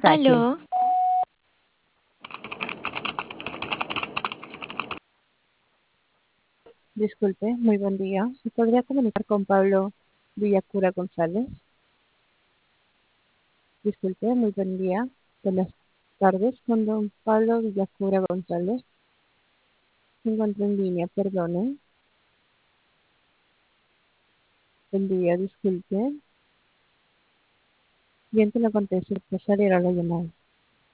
mensaje. Aló, Disculpe, muy buen día. ¿Se podría comunicar con Pablo Villacura González? Disculpe, muy buen día. Buenas tardes, con don Pablo Villacura González. Se encuentra en línea, perdone. Buen día, disculpe. Bien que lo conteste, pues saliera la llamada.